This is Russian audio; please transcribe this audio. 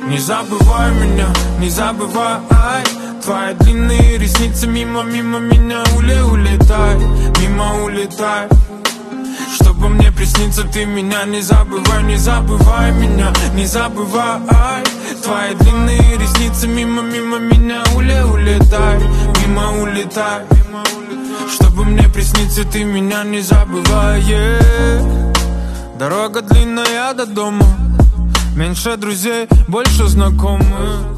Не забывай меня, не забывай. Твои длинные ресницы мимо меня улетай, мимо улетай. Чтобы мне присниться, ты меня не забывай, не забывай меня, не забывай. Твои длинные ресницы мимо меня улетай, мимо улетай. Чтобы мне присниться, ты меня не забывай. Дорога длинная до дома, меньше друзей, больше знакомых.